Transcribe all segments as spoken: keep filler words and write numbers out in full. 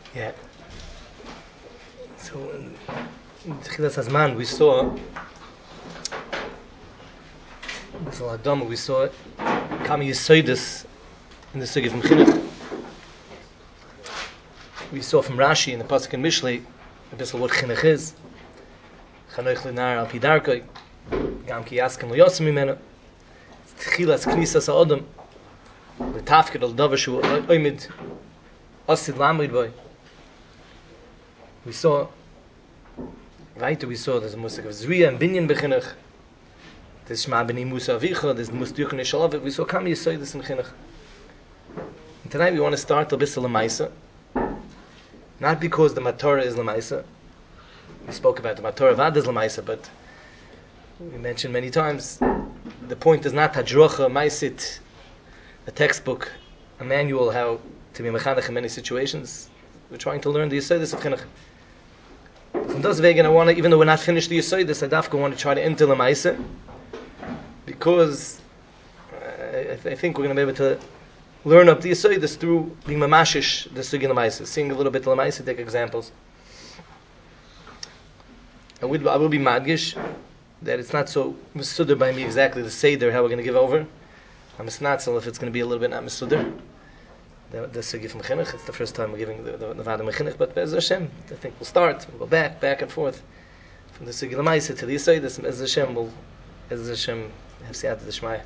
Yeah. So in Tchilas Hazman we saw this a lot dumb. We saw Kami Yisoidis in the Sugi from Chinuch. We saw from Rashi in the Pasuk in Mishlei a bit of what Chinuch is. Chanoich Linar al Pidarkoi Gam Ki Yaskim Lo Yosim Mimenu Tchilas Knisas HaOdam L'Tafkid Al Davar Shu Oymid Osid Lamid Boy. We saw right we saw there's a Musik of Zriya and Binyan Bechinuch. There's Shema B'nai Musa Avicha, there's Musik Yuchon Yishalavik. We saw Kami Yisoidis in Chinuch. And tonight we want to start a bit of Lamaisa. Not because the Matorah is Lamaisa. We spoke about the Matorah Vad is Lamaisa, but we mentioned many times the point is not Hadrocha, Maisit, a textbook, a manual how to be mechanech in many situations. We're trying to learn the Yisoidis of Chinuch. From those vegan, I want to, even though we're not finished the Yisoidis, I dafka want to try to enter Lamaisa, because uh, I, th- I think we're going to be able to learn up the Yisoidis through being mamashish the Sugi Lamaisa, seeing a little bit of Lamaisa, take examples. I will, I will be madgish that it's not so misudder by me exactly the Seder, how we're going to give over. I'm a snatzel if it's going to be a little bit not misudder. The, the Sugi from Chinuch, it's the first time we're giving the, the, the Vada Mechinuch, but Be'ez Hashem, I think we'll start, we'll go back, back and forth, from the Sugi Lamaisa to the Yisoidis, and Be'ez Hashem, we'll, Be'ez Hashem, have Siyata D'Shmaya.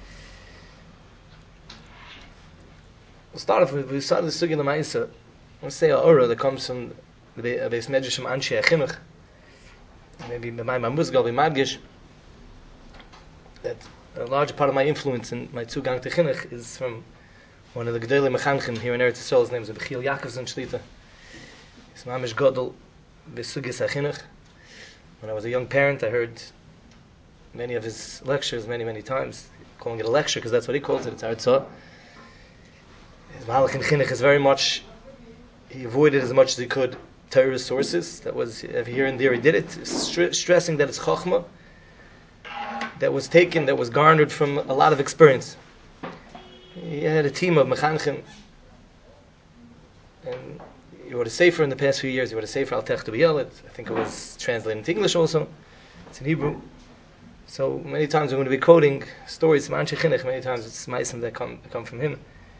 We'll start off with, we started the Sugi Lamaisa, let's say a Ura that comes from the Beis Medrash from Anshe HaChinuch, maybe my Muzgal, be Madgish, that a large part of my influence in my Zugang to Chinuch is from one of the Gedolei Mechanchim here in Eretz Yisrael. His name is Bechiel Yaakovson Shlita. He's Mamish Godel Besugis HaChinuch. When I was a young parent, I heard many of his lectures many, many times. Calling it a lecture because that's what he calls it. It's Artzah. His Mahalach in Chinuch is very much, he avoided as much as he could Torah sources. That was, here and there he did it, Str- stressing that it's Chochmah that was taken, that was garnered from a lot of experience. He had a team of mechanchim, and he wrote a sefer in the past few years. He wrote a sefer Al Tech to B'Yelet. I think it was translated into English also. It's in Hebrew. So many times we're going to be quoting stories from Anshe Chinuch. Many times it's ma'asim that come that come from him.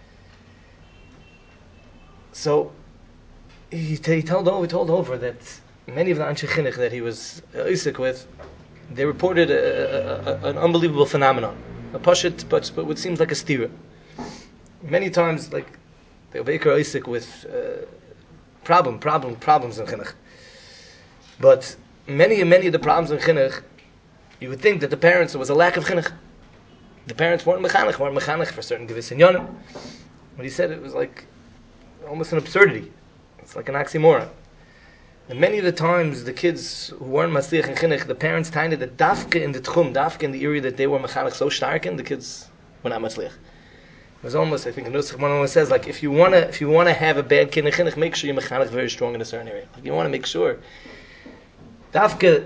So he, t- he told over, he told over that many of the Anshe Chinuch that he was Isaac with, they reported a, a, a, an unbelievable phenomenon, a pashut, but but what seems like a stira. Many times, like the Baker Isaac with uh, problem, problem, problems in Chinuch. But many and many of the problems in Chinuch, you would think that the parents, there was a lack of Chinuch. The parents weren't mechanech, weren't mechanech for certain gewiss inyanim. When he said it was like almost an absurdity. It's like an oxymoron. And many of the times, the kids who weren't matzliach in Chinuch, the parents tended that dafke in the tchum, dafke in the area that they were mechanech so stark in, the kids were not matzliach. It was almost, I think, the Nusach one always says, like, if you want to if you want to have a bad kid in Chinuch, make sure you're mechanech very strong in a certain area. Like, you want to make sure. Dafke,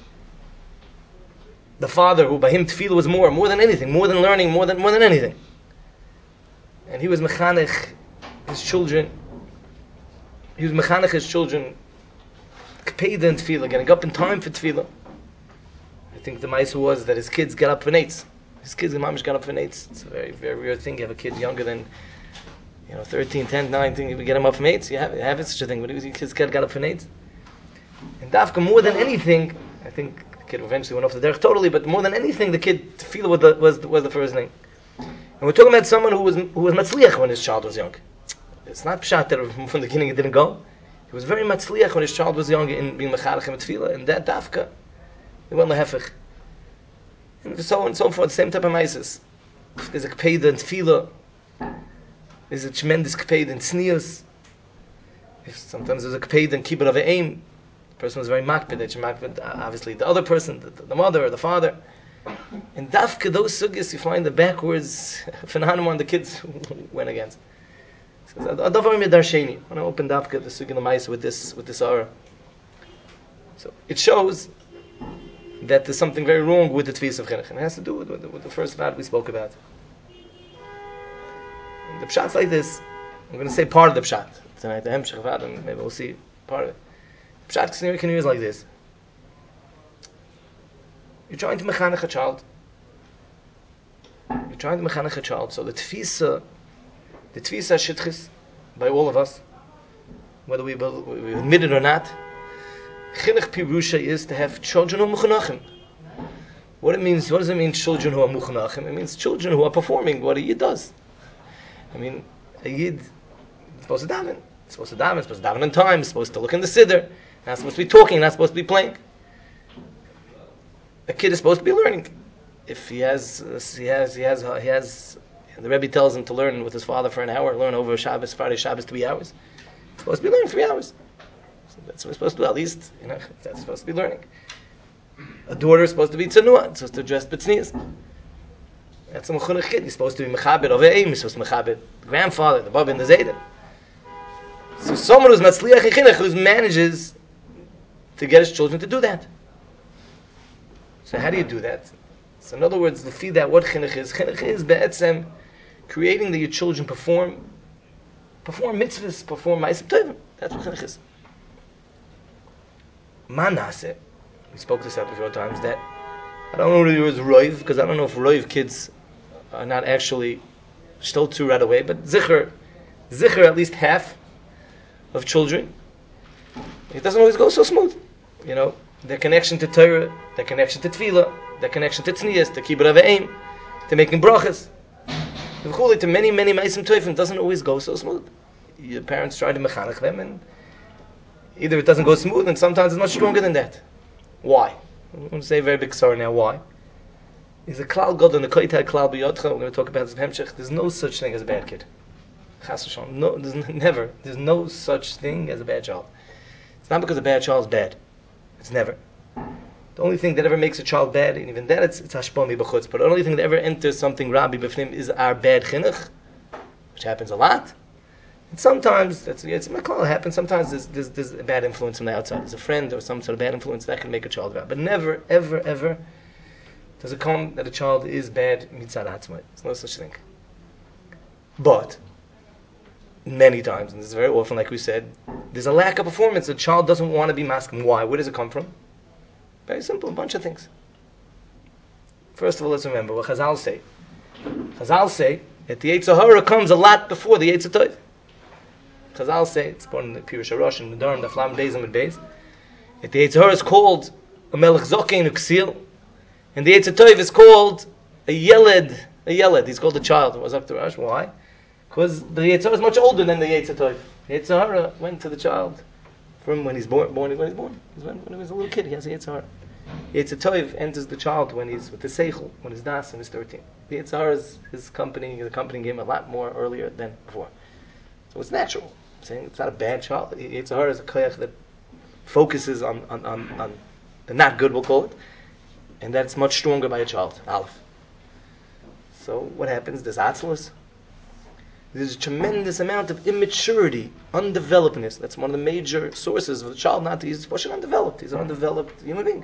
the father, who by him tefillah was more, more than anything, more than learning, more than more than anything. And he was mechanech his children, he was mechanech his children, k'peidah in tefillah, getting up in time for tefillah. I think the ma'aseh was that his kids get up for nates. His kids and mamish got up for nates. It's a very, very rare thing. You have a kid younger than, you know, thirteen, ten, nineteen, you get him up for nates. You have, you have it, such a thing. But his kids got up for nates. And dafka, more than anything, I think the kid eventually went off the derech totally, but more than anything, the kid, tefillah was the, was, was the first thing. And we're talking about someone who was who was matzliach when his child was young. It's not pshat that from the beginning it didn't go. He was very matzliach when his child was young in being mechalech and tefillah, and that dafka, it went lehefech. And so on and so forth, same type of maises. There's a k'peidah in tefillah. There's a tremendous k'peidah in tznius. If sometimes there's a k'peidah in kibbut of aim. The person was very makpid, that you makpid, obviously the other person, the, the mother or the father. And dafka, those sugis, you find the backwards phenomenon the kids went against. I want to open dafka the sugi l'maisa with this with this aura. So it shows that there's something very wrong with the tefis of chinuch, and it has to do with, with, the, with the first vat we spoke about. And the pshat's like this. I'm going to say part of the pshat. tonight, the Hemshech of Adam, maybe we'll see part of it. Pshat scenario can use like this. You're trying to mechanech a child. You're trying to mechanech a child. So the tfisa, the tfisa shitchis, by all of us, whether we, we admit it or not, chinuch pirusha is to have children who are mechanachim. What it means, what does it mean, children who are mechanachim? It means children who are performing what a yid does. I mean, a yid is supposed to daven. It's supposed to daven, it's supposed to daven in time, it's supposed to look in the siddur, not supposed to be talking, not supposed to be playing. A kid is supposed to be learning. If he has, uh, he has, he has, uh, he has, the Rebbe tells him to learn with his father for an hour, learn over Shabbos, Friday, Shabbos, three hours. He's supposed to be learning three hours. So that's what he's supposed to do, at least, you know, that's supposed to be learning. A daughter is supposed to be tzanua, it's supposed to dress b'tznius. That's a mechunech kid. He's supposed to be mechabed of aim, he's supposed to be mechabed the grandfather, the baba, and the zayda. So someone who's matzliach in chinuch, who manages to get his children to do that. So how do you do that? So in other words, to feed that what chinuch is, chinuch is be'etzem, creating that your children perform, perform mitzvahs, perform ma'asim tovim. That's what chinuch is. Ma naseh, we spoke this out a few times, that I don't know if it was roiv, because I don't know if roiv kids are not actually still two right away, but zicher, zicher at least half of children, it doesn't always go so smooth. You know, their connection to Torah, their connection to Tefillah, their connection to Tznius, to Kibbur Aveim, to making brachas, to many, many ma'asim tovim, doesn't always go so smooth. Your parents try to mechanech them, and either it doesn't go smooth, and sometimes it's much stronger than that. Why? I'm going to say a very big sorry now. Why? Is a klal god and a koitai klal b'yotcha. We're going to talk about this hemshech. There's no such thing as a bad kid. Chas v'shalom. No, there's n- never. There's no such thing as a bad child. It's not because a bad child is bad. It's never. The only thing that ever makes a child bad, and even that, it's it's hashpami b'chutz. But the only thing that ever enters something rabbi b'fnim is our bad chinuch, which happens a lot. And sometimes that's it's my klal. It happens. Sometimes there's, there's there's a bad influence from the outside. There's a friend or some sort of bad influence that can make a child bad. But never, ever, ever does it come that a child is bad mitzad atzmai. There's no such thing. But many times, and this is very often, like we said, there's a lack of performance. A child doesn't want to be masculine. Why? Where does it come from? Very simple, a bunch of things. First of all, let's remember what Chazal say. Chazal say that the Yetzer Hara comes a lot before the Yetzer Tov. Chazal say, it's born in the Pirush HaRosh and the Durham, the Flam Beis and Beis, that the Yetzer Hara is called a Melech Zokein Uksil, and the Yetzer Tov is called a Yeled, a Yeled. He's called a child. It was up to Rosh. Why? Because the Yetzer Hara is much older than the Yetzer Tov. The Yetzer Hara went to the child from when he's born. Born when he's born. When, when he was a little kid, he has a Yetzer Hara. Yetzer Tov enters the child when he's with the Seichel, when he's Das and he's thirteen. The Yetzer Hara is his company, the company him a lot more earlier than before. So it's natural. I'm saying it's not a bad child. Yetzer Hara is a koyach that focuses on, on, on, on the not good, we'll call it, and that's much stronger by a child. Aleph. So what happens? There's atzlus. There's a tremendous amount of immaturity, undevelopedness. That's one of the major sources of the child not to. He's undeveloped. He's an undeveloped human being.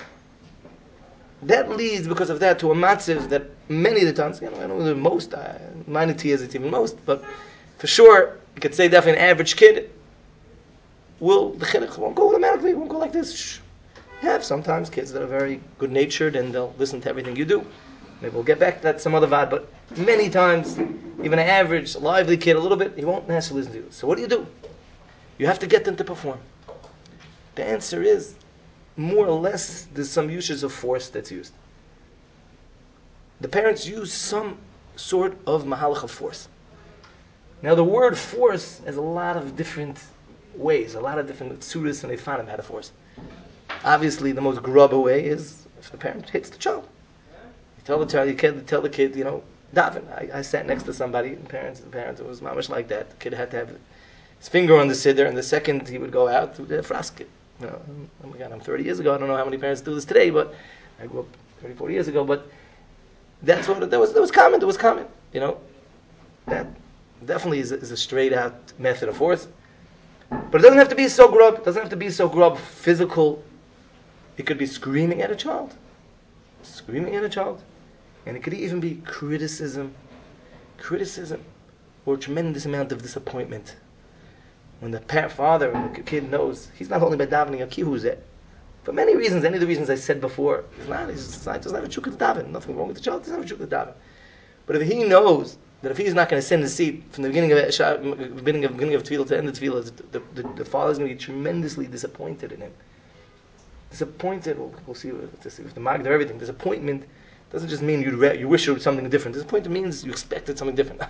That leads, because of that, to a matziv that many of the times, you know, I don't know the most, uh, minor T is it even most, but for sure, you could say definitely an average kid will, the chinuch won't go automatically, won't go like this. Shh. You have sometimes kids that are very good-natured and they'll listen to everything you do. Maybe we'll get back to that some other vad, but many times, even an average, lively kid, a little bit, he won't necessarily listen to you. So what do you do? You have to get them to perform. The answer is, more or less, there's some uses of force that's used. The parents use some sort of mahalach of force. Now the word force has a lot of different ways, a lot of different tsuras, and they found how to force. Obviously, the most grubber way is if the parent hits the child. You tell the child, you can't tell the kid, you know, daven. I, I sat next to somebody, and parents, and parents, it was not much like that. The kid had to have his finger on the siddur, and the second he would go out, to the frasket. You know, oh my God, I'm thirty years ago. I don't know how many parents do this today, but I grew up thirty, forty years ago. But that's what that was. That was common. That was common. You know, that definitely is a, is a straight out method of force. But it doesn't have to be so grub. It doesn't have to be so grub physical. It could be screaming at a child, screaming at a child, and it could even be criticism, criticism, or a tremendous amount of disappointment, when the parent, father, when the kid knows, he's not holding by davening a kihuzeh. For many reasons, any of the reasons I said before, he's not, he's not, doesn't have a chukah to daven. Nothing wrong with the child, doesn't have a chukah to daven. But if he knows that if he's not going to sit in the seat from the beginning of beginning of beginning of tefillah to the end of tefillah, the, the, the father's going to be tremendously disappointed in him. Disappointed, we'll, we'll see with the magd of everything. Disappointment doesn't just mean you re- you wish it was something different. Disappointment means you expected something different.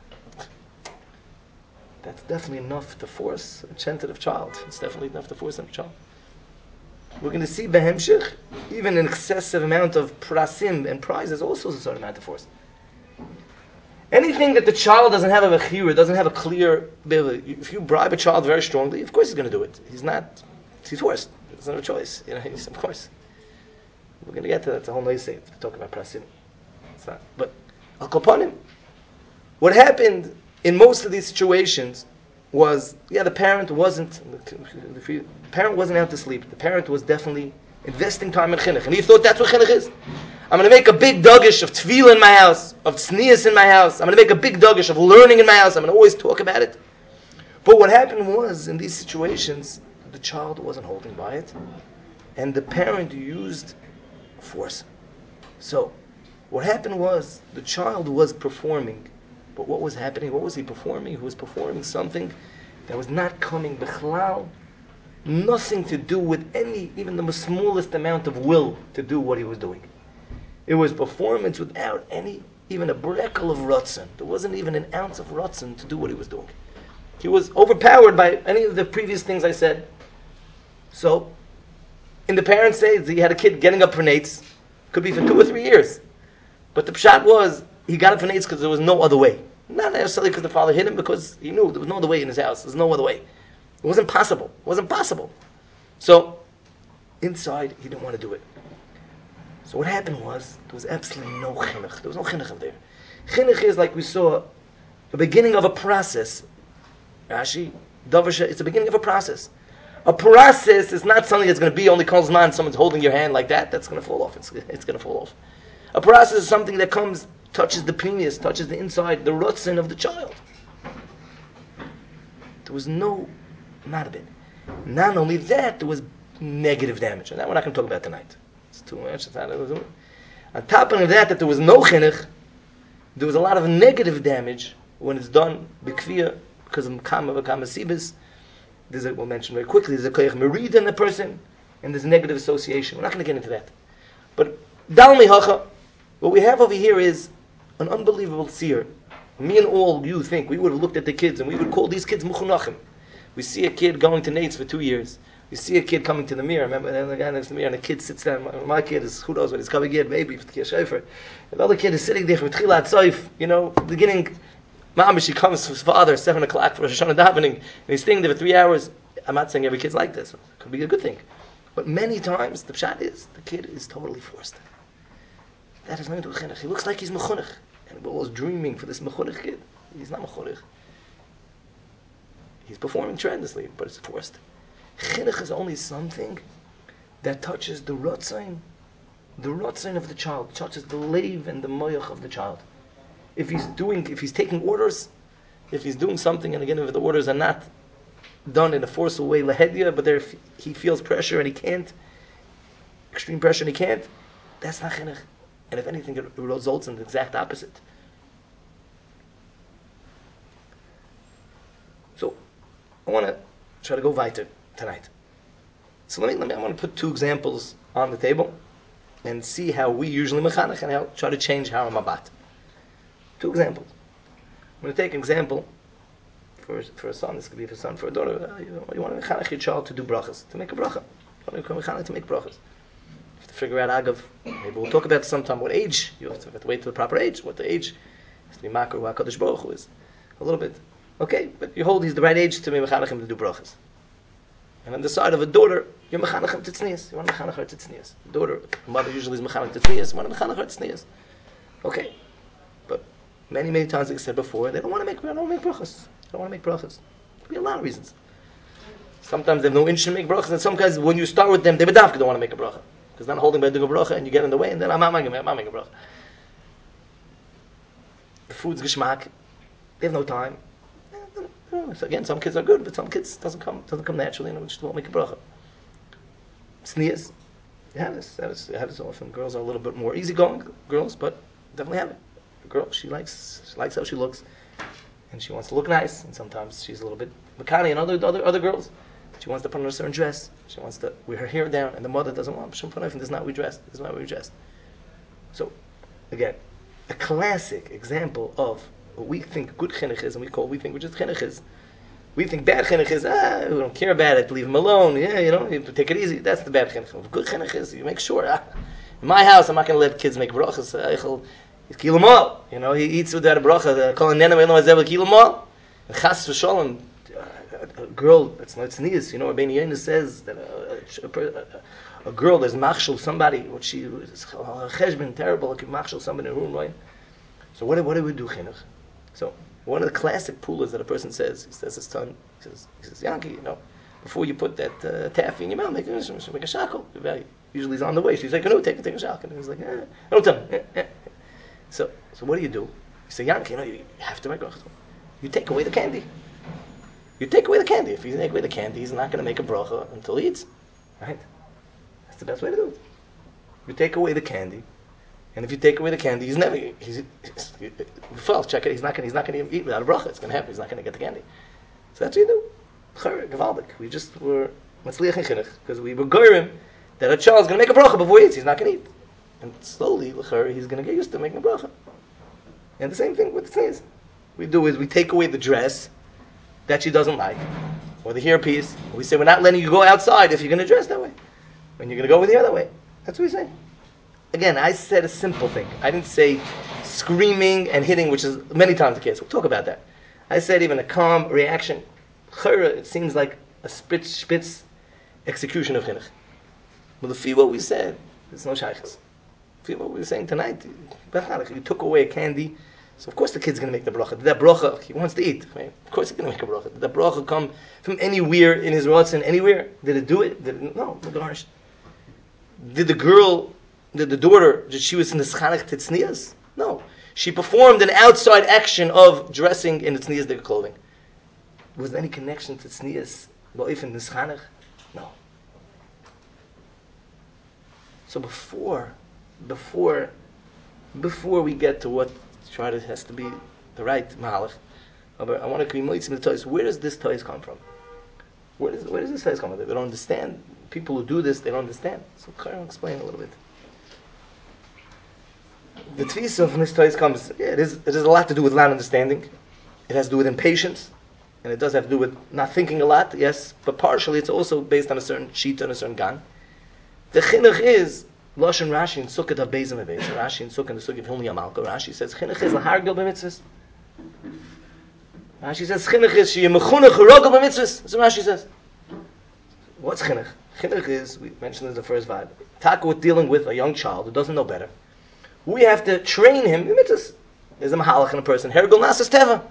That's definitely enough to force a tentative child. It's definitely enough to force a child. We're going to see behemshich, even an excessive amount of prasim and prizes also is a certain amount of force. Anything that the child doesn't have a bechira, doesn't have a clear, if you bribe a child very strongly, of course he's going to do it. He's not, he's forced. There's no choice. You know, he's, of course. We're going to get to that. It's a whole nice thing to talk about prasim. It's not, but al kopanim. What happened in most of these situations was, yeah, the parent wasn't, the parent wasn't out to sleep. The parent was definitely investing time in chinuch, and he thought that's what chinuch is. I'm going to make a big dagish of tefillah in my house, of tznius in my house. I'm going to make a big dagish of learning in my house. I'm going to always talk about it. But what happened was, in these situations, the child wasn't holding by it, and the parent used force. So, what happened was, the child was performing, but what was happening? What was he performing? He was performing something that was not coming bichlal, nothing to do with any, even the smallest amount of will to do what he was doing. It was performance without any, even a brekel of rotzen. There wasn't even an ounce of rotzen to do what he was doing. He was overpowered by any of the previous things I said. So, in the parents' say he had a kid getting up for nates, could be for two or three years. But the pshat was, he got up for nates because there was no other way. Not necessarily because the father hit him, because he knew there was no other way in his house. There's no other way. It wasn't possible. It wasn't possible. So, inside, he didn't want to do it. So what happened was, there was absolutely no chinuch. There was no chinuch there. Chinuch is, like we saw, the beginning of a process. Rashi, Davasha, it's the beginning of a process. A process is not something that's going to be only calls man, someone's holding your hand like that, that's going to fall off. It's, it's going to fall off. A process is something that comes, touches the penis, touches the inside, the rutzen of the child. There was no, not a bit. Not only that, there was negative damage. And that we're not going to talk about tonight. It's too much. It's not, it was, on top of that, that there was no chinuch, there was a lot of negative damage when it's done b'kfiyah, because of kama v'kama sibis. There's a, we'll mention very quickly, there's a koyach merid in the person, and there's negative association. We're not going to get into that. But dal mihacha, what we have over here is an unbelievable seer. Me and all you think, we would have looked at the kids, and we would call these kids muchunachim. We see a kid going to Nates for two years. We see a kid coming to the mirror. Remember, and the guy next to the mirror, and the kid sits down. My, my kid is, who knows what he's coming in, maybe, for the Shofar. The other kid is sitting there for Tchilat Soif, you know, beginning, Mama, she comes to his father, seven o'clock for Rosh Hashanah davening, and he's staying there for three hours. I'm not saying every kid's like this. It could be a good thing. But many times, the pshat is, the kid is totally forced. That is nothing to do with chinuch. He looks like he's mechunech. And we're always dreaming for this mechunech kid. He's not mechunech. He's performing tremendously, but it's forced. Chinuch is only something that touches the rotzain, the rotzain of the child, touches the leiv and the moyach of the child. If he's doing, if he's taking orders, if he's doing something, and again, if the orders are not done in a forceful way, lahedya, but there he feels pressure and he can't, extreme pressure and he can't, that's not chinuch. And if anything, it results in the exact opposite. So, I want to try to go weiter tonight. So let me, let me, I want to put two examples on the table and see how we usually mechanech and how try to change how I'm mabat. Two examples. I'm going to take an example for for a son. This could be for a son, for a daughter. Uh, you, you want to mechanech your child to do brachas, to make a bracha. You want to mechanech to make brachas. You have to figure out agav. Maybe we'll talk about sometime what age. You have to, have to wait to the proper age. What the age has to be makar who HaKadosh Baruch Hu is. A little bit. Okay, but you hold he's the right age to be mechanech him to do brachas. And on the side of a daughter, you're mechanech him to tznius. You want to mechanech her to tznius. Daughter, mother usually is mechanech to tznius. You want to mechanech her to tznius. Okay, but many, many times, like I said before, they don't want to make, they don't make brachas. They don't want to make brachas. There could be a lot of reasons. Sometimes they have no interest in making brachas, and some guys, when you start with them, they bedavka don't want to make a bracha. Because they're not holding by doing a bracha, and you get in the way, and then I'm not making, I'm not making a bracha. The food's geschmack. They have no time. Oh, so again, some kids are good, but some kids doesn't come doesn't come naturally, and we just won't make a bracha. Sneers. You have this. You have this, you have this often. Girls are a little bit more easygoing, girls, but definitely have it. A girl, she likes she likes how she looks, and she wants to look nice. And sometimes she's a little bit makani, and other other other girls, she wants to put on a certain dress. She wants to wear her hair down, and the mother doesn't want. She does not not we dress. This is not we dress. So, again, a classic example of what we think good chinuch is, and we call we think which is chinuch is. We think bad chinuch is, ah, we don't care about it, leave him alone, yeah, you know, you take it easy. That's the bad chinuch. Good chinuch is, you make sure, ah, in my house, I'm not going to let kids make brachas. He's kill them all. You know, he eats without a bracha. Calling nenem, I know, is ever kill them all. And chas v'sholem, a girl, that's not sneeze, you know, Rabbeinu Yonah says that a, a, a, a girl is machshel somebody, what she is, cheshbon, terrible, like machshel somebody in a room, right? So what, what do we do, chinuch? So, one of the classic pulas that a person says, he says his son, he says, he says, Yankee, you know, before you put that uh, taffy in your mouth, make a, make a shackle. Usually he's on the way. She's like, no, take it, take a shackle. And he's like, eh, don't tell me. Eh, eh. So, so what do you do? You say, Yankee, you know, you have to make a bracha. You take away the candy. You take away the candy. If you take away the candy, he's not going to make a bracha until he eats. Right? That's the best way to do it. You take away the candy. And if you take away the candy, he's never, he's, he's, he's well, check it, he's not going he's not going to eat without a bracha. It's going to happen. He's not going to get the candy. So that's what you do. Chayr, gevaldik. We just were matzliach in chinuch because we were goyim that a child is going to make a bracha before he eats. He's not going to eat. And slowly, chayr, he's going to get used to making a bracha. And the same thing with the sneeze. We do is we take away the dress that she doesn't like, or the hairpiece. We say we're not letting you go outside if you're going to dress that way. When you're going to go with the other way. That's what we say. Again, I said a simple thing. I didn't say screaming and hitting, which is many times the case. We'll talk about that. I said even a calm reaction. Chayra, it seems like a spitz, spitz execution of chinuch. But if what we said, there's no shaykhs. If what we were saying tonight, you took away a candy, so of course the kid's going to make the bracha. Did that bracha, he wants to eat. Right? Of course he's going to make a bracha. Did that bracha come from anywhere in his rotzen, anywhere? Did it do it? Did it? No, no garnish. Did the girl... Did the daughter, did she was in the schanech tznias? No. She performed an outside action of dressing in the tznias their clothing. Was there any connection to tznias? Well, if in the schanech? No. So before, before, before we get to what try to has to be the right mahalach, I want to be moitzim the toys. Where does this toys come from? Where does where does this toys come from? They don't understand. People who do this, they don't understand. So I'll explain a little bit. The tefisa of this toys comes. Yeah, it is. It has a lot to do with land understanding. It has to do with impatience, and it does have to do with not thinking a lot. Yes, but partially it's also based on a certain sheet and a certain gan. The chinuch is lashon Rashi in Sukkot HaBeizim HaBeiz. Rashi in Sukkot in the Sukkot of Hilmi Amalka. Rashi says chinuch is lahargil b'mitzvahs. Rashi says chinuch is sheyemechunach harogel b'mitzvahs. That's what Rashi says. What's chinuch? Chinuch is, we mentioned in the first vibe, taka with dealing with a young child who doesn't know better. We have to train him in mitzvahs. There's a mahalach in a person. Hergel nasas teva.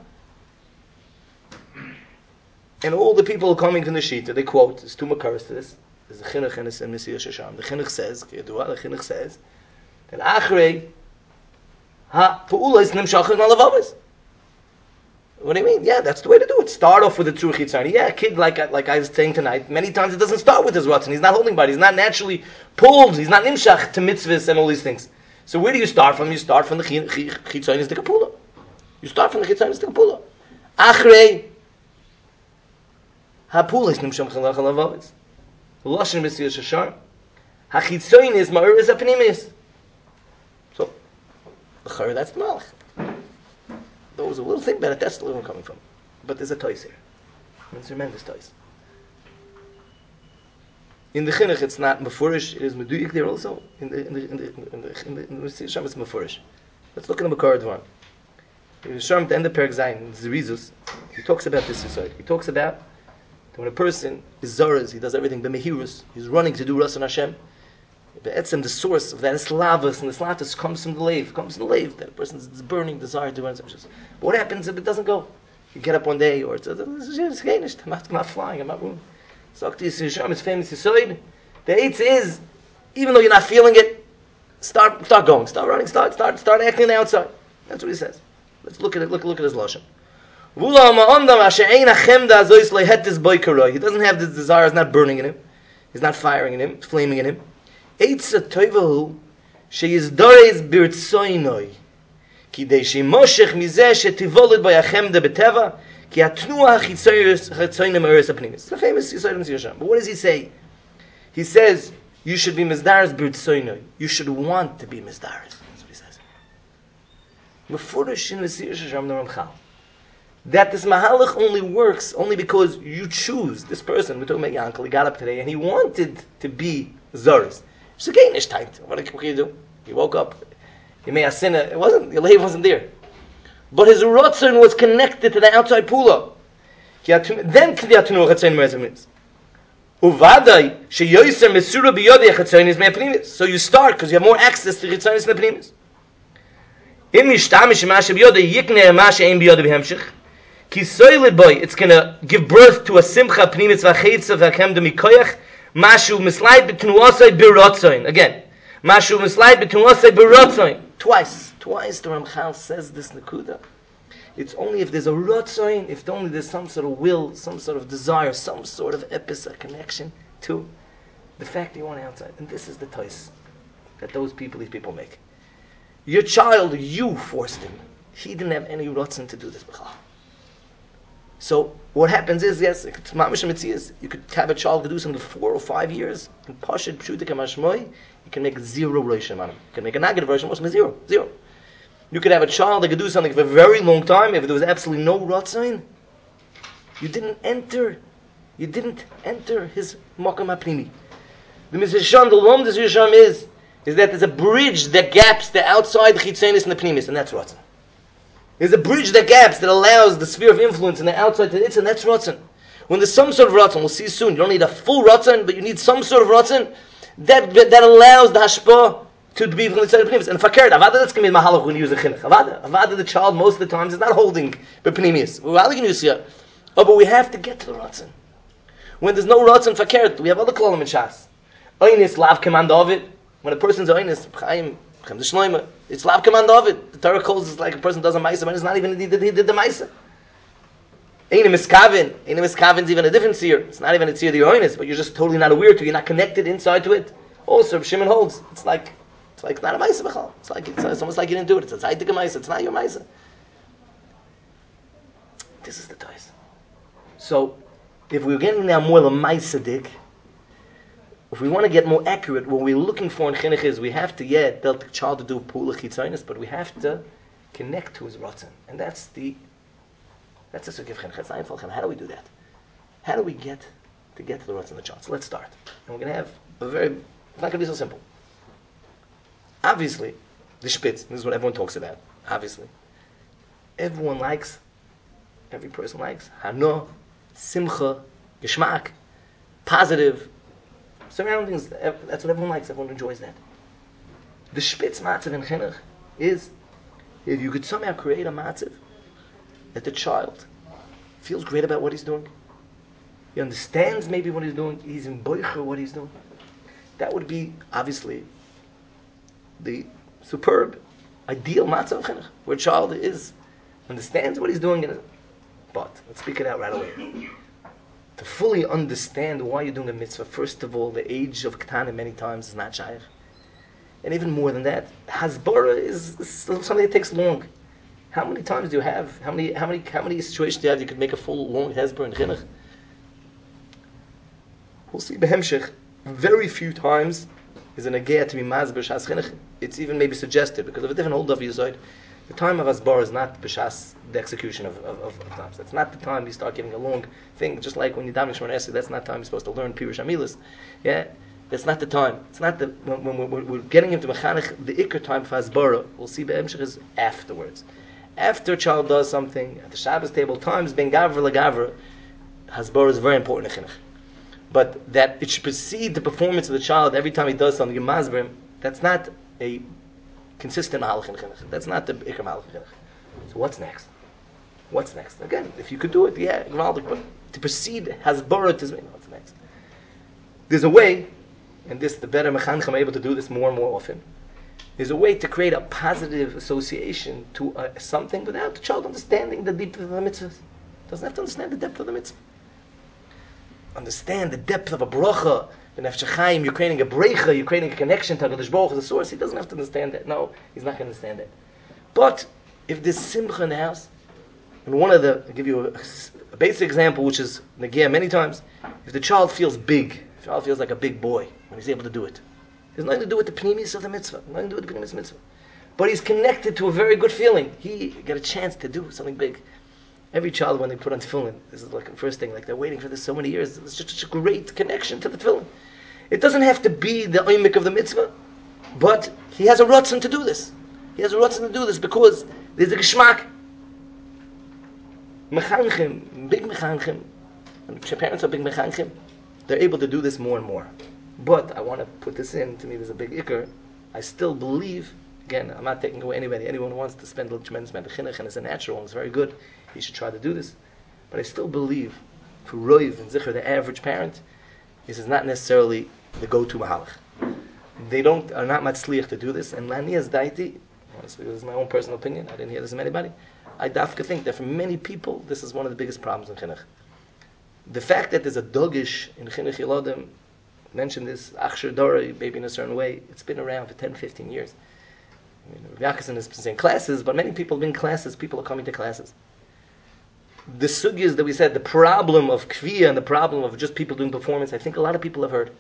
And all the people coming from the shita, they quote, there's two makaras to this. There's a chinuch and a Messiah Shasham. The chinuch says, the chinuch says, that achrei ha pu'ula is nimshachim alavavas. What do you mean? Yeah, that's the way to do it. Start off with a tzur chitzani. Yeah, a kid, like, like I was saying tonight, many times it doesn't start with his ratzon. He's not holding body. He's not naturally pulled. He's not nimshach to mitzvahs and all these things. So where do you start from? You start from the chitzonis de kapula. You start from the chitzonis de kapula. Achrei ha'pula is nimsham chalach alavavis. Lashon b'siyah shashar. Ha'chitzonis ma'uris ha'pnimis. So, that's the malach. There was a little thing about it. That's the little one coming from. But there's a toys here. It's tremendous toys. In the chinuch, it's not mefurish. It is meduyik there also. In the in the in the in the in the, in the Sham, it's mefurish. Let's look in the Makar Dvar. In the Sham, at the end of Perek Zayin, Zerizus, he talks about this aside. He talks about that when a person is zaras, he does everything b'mehirus. He's running to do Rasan Hashem. Be'etzem, the source of that slavas and the slatus comes from the lave. Comes from the lave. That a person's burning desire to do Rasan Hashem. What happens if it doesn't go? You get up one day, or it's I'm not flying. I'm not moving. Sakti Yisrael is famous Yisoid. The eighth is, even though you're not feeling it, start start going, start running, start start start acting on the outside. That's what he says. Let's look at it. Look look at his lashon. He doesn't have this desire, it's not burning in him. It's not firing in him, it's flaming in him. Eitza toivahu sheyizdareis birtsoinoi kidei shemoshech mizeh shetivolid bayachemda beteva ki atnua chitzoinim eres apnimis. It's a famous Yisraelim Siyasham. But what does he say? He says, you should be mizdares birtsoinoi. You should want to be mizdares. That's what he says. Mefurish in the Siyasham the Ramchal. That this mahalach only works only because you choose this person. We're talking about Yankel. He got up today and he wanted to be Zoris. It's a gainish tight. What can you do? He woke up. He may have sinned. It wasn't. Your lave wasn't there. But his rotzen was connected to the outside pula. Then k'diyatunu chatzayin me'ezimins. Uvadai sheyoyser mesura biyodei chatzayin is me'apnimis. So you start because you have more access to chatzayin and apnimis. Im mishtamish ma'ashe biyodei yiknei ma'ashe ein biyodei b'hemshich. It's going to give birth to a simcha pnimitz v'cheitza v'akem de mikoyach mashu mislide b'tnuasai b'rotzoin. Again, mashu mislide b'tnuasai b'rotzoin. Twice. Twice the Ramchal says this nekuda. It's only if there's a rotzoin, if only there's some sort of will, some sort of desire, some sort of epis, a connection to the fact that you want outside. And this is the tois that those people, these people make. Your child, you forced him. He didn't have any rotzon to do this. So what happens is, yes, it's mamish mitzias. You could have a child do something for four or five years, and pashit pshutik hamashmoi, you can make zero roshim on him. You can make a negative roshim, also zero, zero. You could have a child that could do something for a very long time. If there was absolutely no rotzain, you didn't enter, you didn't enter his makam hapnimi. The mizrasham, the lom the mizrasham is, is that there's a bridge that gaps the outside the chitzenis and the pnimis, and that's rotzain. There's a bridge that gaps that allows the sphere of influence in the outside to the and that's rotzen. When there's some sort of rotzen, we'll see soon, you don't need a full rotzen, but you need some sort of rotzen that that allows the hashpah to be from the side of pnimis. And fakert, avada that's going to be mahalach when you use a chinuch. Avada, avada the child most of the times is not holding the pnimis. We're going to use here. Oh, but we have to get to the rotzen. When there's no rotzen fakert, we have other klolim in shas. Oynis lav command of it. When a person's oynis, chaim, it's lav command of it. The Torah calls it like a person does a ma'isa, but it's not even he did, he did the ma'isa. Ain't a miskavin. Ain't a miskavin is even a different seer. It's not even a seer the yoinus, but you're just totally not aware to it. You're not connected inside to it. Also, Shimon holds. It's like it's like not a ma'isa b'chal. It's like it's, it's almost like you didn't do it. It's a zaydik ma'isa. It's not your ma'isa. This is the tais. So, if we're getting now more the ma'isa dik, if we want to get more accurate, what we're looking for in chinuch is we have to, yeah, tell the child to do pula chitzonis, but we have to connect to his rotzen. And that's the, that's the sukkah of chinuch. How do we do that? How do we get to get to the rotzen of the child? So let's start. And we're going to have a very, it's not going to be so simple. Obviously, the spitz, this is what everyone talks about, obviously. Everyone likes, every person likes, hano, simcha, geschmack, positive, surroundings, that's what everyone likes, everyone enjoys that. The spitz matzav in chinuch is, if you could somehow create a matzav that the child feels great about what he's doing, he understands maybe what he's doing, he's in boicher what he's doing, that would be, obviously, the superb, ideal matzav of chinuch, where a child is, understands what he's doing, but, let's speak it out right away. To fully understand why you're doing a mitzvah, first of all, the age of Ketana many times is not shaykh. And even more than that, hasbara is, is something that takes long. How many times do you have? How many how many how many situations do you have you could make a full long hasbara in chinuch? We'll see behemshech. Very few times is an agea to be mazber shas chinuch. It's even maybe suggested because of a different hold of Yisod. The time of hasbara is not b'shas the execution of, of, of, of times. That's not the time you start giving a long thing. Just like when you daven Shemona Esrei, that's not the time you're supposed to learn Pirush Amilas. Yeah, that's not the time. It's not the when, when we're, we're getting into mechanech. The ikar time for hasbara, we'll see be'emshech is afterwards. After a child does something at the Shabbos table, times ben gavra legavra, hasbara is very important in chinuch. But that it should precede the performance of the child every time he does something in masberim. That's not a consistent mahalach in chinuch. That's not the ikar mahalach in chinuch. So what's next? What's next? Again, if you could do it, yeah, but to proceed hasbara to what's next? There's a way, and this the better mechanchim are able to do this more and more often. is a way to create a positive association to uh, something without the child understanding the depth of the mitzvah. Doesn't have to understand the depth of the mitzvah. Understand the depth of a bracha. The Nefesh Chaim, you're creating a brecha, you're creating a connection to HaKadosh Baruch Hu, the source. He doesn't have to understand that. No, he's not going to understand that. But if there's simcha in the house, and one of the, I'll give you a, a basic example, which is Nagia many times, if the child feels big, if the child feels like a big boy when he's able to do it, there's nothing to do with the pnimis of the mitzvah, nothing to do with the pnimis of the mitzvah. But he's connected to a very good feeling. He got a chance to do something big. Every child, when they put on tefillin, this is like the first thing, like they're waiting for this so many years. It's just such a great connection to the tefillin. It doesn't have to be the oimik of the mitzvah, but he has a ratzon to do this. He has a ratzon to do this because there's a geschmack. Mechanchim, big mechanchim, and parents are big mechanchim, they're able to do this more and more. But I want to put this in, to me there's a big ikr. I still believe, again, I'm not taking away anybody, anyone who wants to spend a tremendous amount of chinuch and it's a natural and it's very good, he should try to do this. But I still believe, for Roiv and Zichar, the average parent, this is not necessarily the go-to mahalach. They don't are not matzliach to do this. And Lanias daiti, honestly, this is my own personal opinion. I didn't hear this from anybody. I dafka think that for many people, this is one of the biggest problems in chinuch. The fact that there's a dogish in chinuch yilodim, mentioned this achshir dora, maybe in a certain way. It's been around for ten, fifteen years. I mean, Rav Yaakov has been saying classes, but many people have been in classes. People are coming to classes. The sugyas that we said, the problem of kviya and the problem of just people doing performance, I think a lot of people have heard.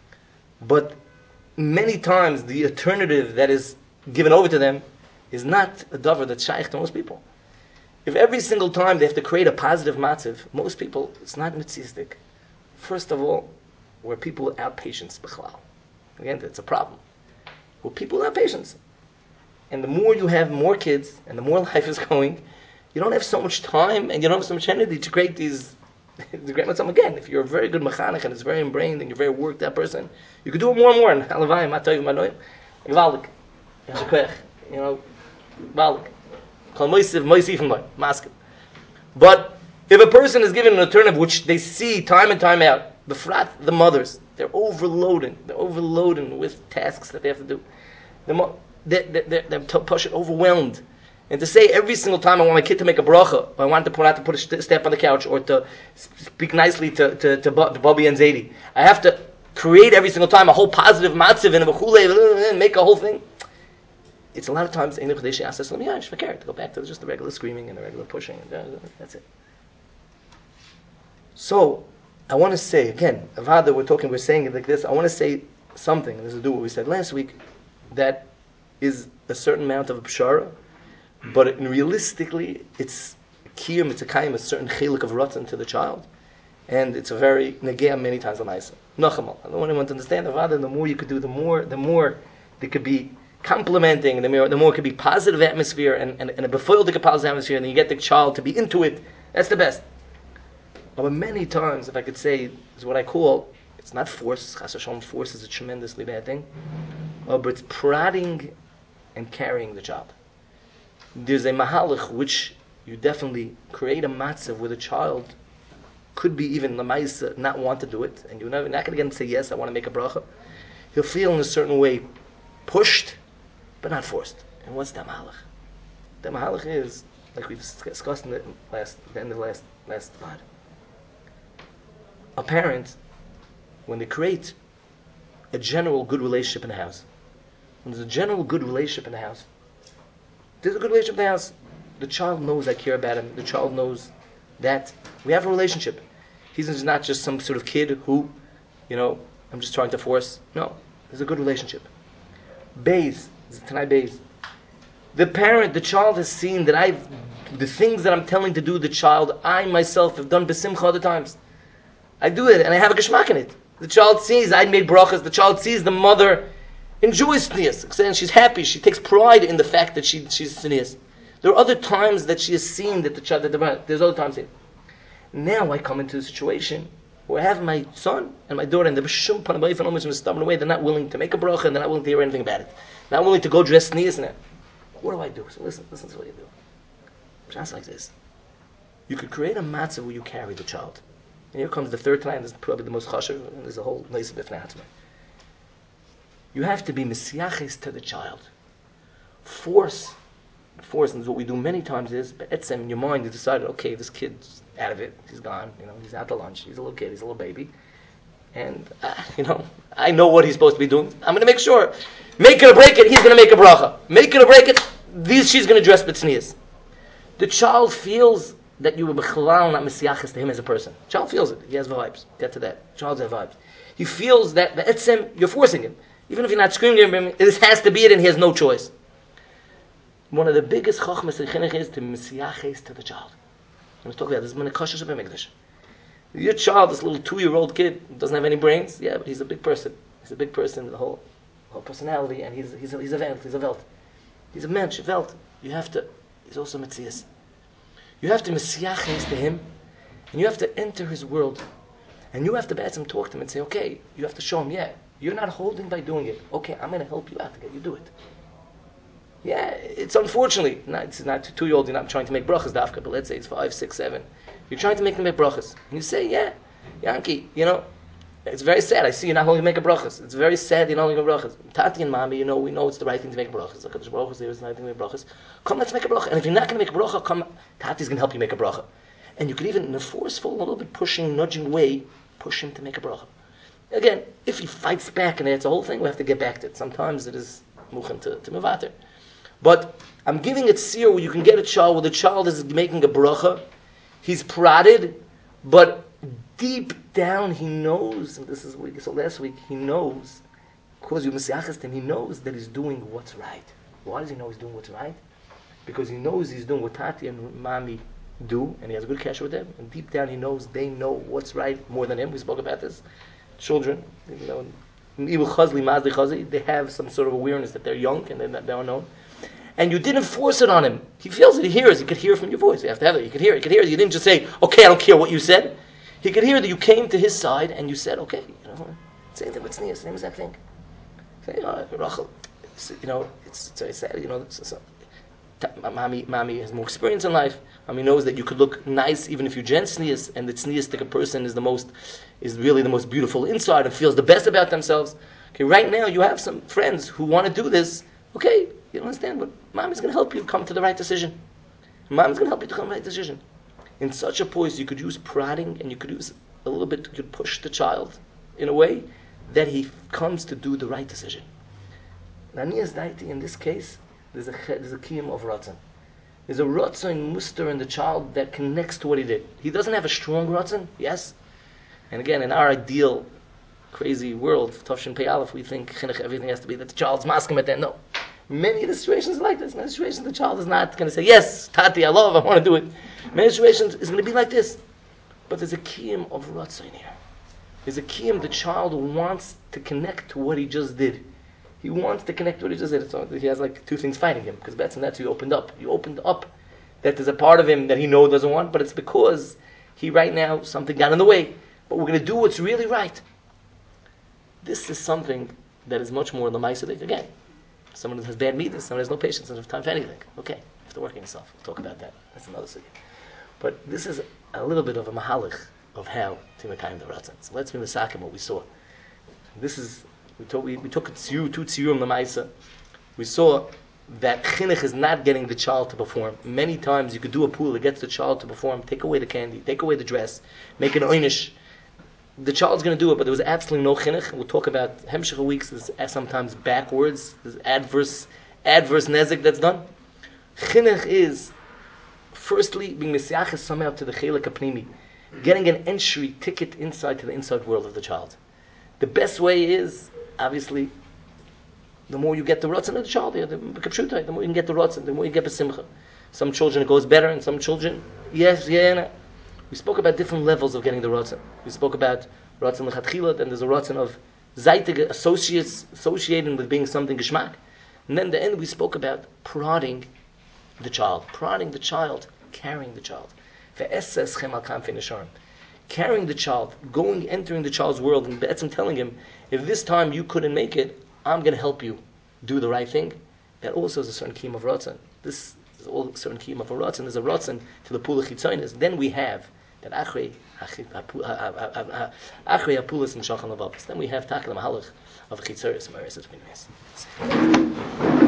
But many times the alternative that is given over to them is not a davar that's shaykh to most people. If every single time they have to create a positive matziv, most people, it's not mitzvistic. First of all, where people without patience, b'chlal. Again, it's a problem. Well, people without patience. And the more you have more kids, and the more life is going, you don't have so much time, and you don't have so much energy to create these, to create some again. If you're a very good mechanech, and it's very ingrained, and you're a very worked out person, you can do it more and more. And halavayim, matoyim, manoyim, gvaldik, yashakech, you know, gvaldik. Kol moisiv, moisiv, and maskim. But if a person is given an alternative, which they see time and time out, the frat, the mothers, they're overloading, they're overloading with tasks that they have to do. The mo- they're, they're, they're pushing, overwhelmed. And to say every single time I want my kid to make a bracha, or I want to put out to put a st- step on the couch, or to speak nicely to to, to, to Bobby and Zadie, I have to create every single time a whole positive matziv and a b'chulei and make a whole thing. It's a lot of times Ein Chodesh asks us, yeah, to go back to just the regular screaming and the regular pushing. And that's it. So I want to say again, Avada, we're talking, we're saying it like this. I want to say something. This is to do what we said last week. That is a certain amount of a pshara. But it, realistically, it's kiyum, it's a kaim, a certain chilik of rotzen to the child, and it's a very negea many times l'maisa. Nachamal. I don't want anyone to understand. Avada, the more you could do, the more, the more there could be complimenting, the more, the more it could be positive atmosphere and, and, and a befoiled positive atmosphere, and then you get the child to be into it. That's the best. But many times, if I could say, is what I call, it's not force. Chas v'shalom, force is a tremendously bad thing, uh, but it's prodding and carrying the child. There's a mahalach which you definitely create a matzav where the child could be even lamaisa not want to do it, and you're not, not going to get him to say yes, I want to make a bracha. He'll feel in a certain way pushed, but not forced. And what's that mahalach? The mahalach is, like we discussed in the last, the end of the last last slide. A parent, when they create a general good relationship in the house, when there's a general good relationship in the house, there's a good relationship in the house. The child knows I care about him. The child knows that we have a relationship. He's not just some sort of kid who, you know, I'm just trying to force. No, there's a good relationship. Bays, tonight bays. The parent, the child has seen that I've, the things that I'm telling to do the child, I myself have done besimcha other times. I do it and I have a geschmack in it. The child sees I made brachas. The child sees the mother enjoys tznius, and she's happy. She takes pride in the fact that she she's tznius. There are other times that she has seen that the child. That the, there's other times here. Now I come into a situation where I have my son and my daughter, and they're b'shum panabayif and almost in a stubborn way. They're not willing to make a bracha, and they're not willing to hear anything about it. Not willing to go dress tznius and that. What do I do? So listen, listen to what you do. Just like this, you could create a matzah where you carry the child. And here comes the third time. This is probably the most chashuv, and there's a whole nice bit now. You have to be misyaches to the child. force, force, and what we do many times is, be'etzem, in your mind, you decided, okay, this kid's out of it, he's gone, you know, he's out to lunch, he's a little kid, he's a little baby, and, uh, you know, I know what he's supposed to be doing, I'm going to make sure, make it or break it, he's going to make a bracha, make it or break it, these, she's going to dress b'tznius. The child feels that you were b'chalal, not mesiachas to him as a person. The child feels it, he has vibes, get to that, the child has vibes. He feels that, be'etzem, you're forcing him, even if you're not screaming at him, this has to be it and he has no choice. One of the biggest chachmas in chinuch is to mesiaches to the child. Let's talk about this. This is Menakosha Shebemekdash. Your child, this little two-year-old kid, doesn't have any brains. Yeah, but he's a big person. He's a big person with a whole, whole personality, and he's he's a, he's a velt. He's a velt. He's a mensch, a velt. You have to. He's also metzias. You have to mesiaches to him, and you have to enter his world, and you have to ask him, talk to him, and say, okay, you have to show him. Yeah, you're not holding by doing it. Okay, I'm going to help you out to get you do it. Yeah, it's unfortunately, not, it's not two-year-old, you're not trying to make brachas dafka, but let's say it's five, six, seven. You're trying to make them make brachas. And you say, yeah, Yankee, you know, it's very sad. I see you're not holding make a brachas. It's very sad you're not holding a brachas. Tati and Mami, you know, we know it's the right thing to make brachas. Like the brachas, there is the right thing to make brachas. Come, let's make a bracha. And if you're not going to make a bracha, come, Tati's going to help you make a bracha. And you could even, in a forceful, a little bit pushing, nudging way, push him to make a bracha. Again, if he fights back and it's a whole thing, we have to get back to it. Sometimes it is muchen to, to mevater. But I'm giving it seer where you can get a child where the child is making a bracha, he's prodded, but deep down he knows, and this is what we saw last week, he knows, because you mesiachas him, he knows that he's doing what's right. Why does he know he's doing what's right? Because he knows he's doing what Tati and Mami do, and he has a good cash with them, and deep down he knows they know what's right more than him. We spoke about this. Children, you know, they have some sort of awareness that they're young and they're, they're unknown. And you didn't force it on him. He feels it, he hears, he could hear from your voice. You have to have it, you could hear it, you could hear it. You didn't just say, okay, I don't care what you said. He could hear that you came to his side and you said, okay, you know, same thing with Tznius, same exact thing. Say, oh, Rachel, you know, it's, it's very sad, you know, it's, it's, Mommy, mommy has more experience in life. Mommy knows that you could look nice even if you're gen tznius, and the tzniistic person is the most, is really the most beautiful inside and feels the best about themselves. Okay, right now you have some friends who want to do this. Okay, you don't understand, but mommy's going to help you come to the right decision. Mommy's going to help you to come to the right decision. In such a poise, you could use prodding, and you could use a little bit, you could push the child in a way that he comes to do the right decision. Nanias daiti, in this case, there's a there's a kiyum of ratzon. There's a ratzon muster in the child that connects to what he did. He doesn't have a strong ratzon, yes. And again, in our ideal, crazy world, Tavshin Pei Aleph, we think chinuch, everything has to be that the child's masking at that. No. Many of the situations are like this. Many situations the child is not going to say, yes, Tati, I love, I want to do it. Many situations is going to be like this. But there's a kiyum of ratzon here. There's a kiyum, the child wants to connect to what he just did. He wants to connect to what he just did. So he has like two things fighting him. Because that's and that's you opened up. You opened up that there's a part of him that he knows doesn't want, but it's because he right now, something got in the way. But we're going to do what's really right. This is something that is much more lamaisadic. Again, someone who has bad midas, someone who has no patience, doesn't have time for anything. Okay, you have to work on yourself. We'll talk about that. That's another thing. But this is a little bit of a mahalich of how to make the ratzon. So let's be misakim what we saw. This is we took we, we took a tziyur, two tziyurim lamaisa. We saw that chinuch is not getting the child to perform. Many times you could do a pool that gets the child to perform. Take away the candy, take away the dress, make an oynish. The child's going to do it, but there was absolutely no chinuch. We'll talk about hemshech weeks. There's sometimes backwards. There's adverse adverse nezik that's done. Chinuch is firstly being mesiachas somehow to the chelik apnimi, getting an entry ticket inside to the inside world of the child. The best way is obviously the more you get the ratzon of the child, the more you can get the ratzon, the more you get the simcha. Some children it goes better, and some children yes, yeah, no. We spoke about different levels of getting the ratzon. We spoke about ratzon lechatchila, then there's a ratzon of zaytig associates associating with being something geschmack, and then the end we spoke about prodding the child, prodding the child, carrying the child. Carrying the child, going, entering the child's world, and be'etzim telling him, if this time you couldn't make it, I'm going to help you do the right thing. That also is a certain kiyum of ratzon. This is all a certain kiyum of a ratzon. There's a ratzon to the pula chitzonis. Then we have that achrei achrei apulas and shachan lavavos. Then we have takal mahalach of chitzonis.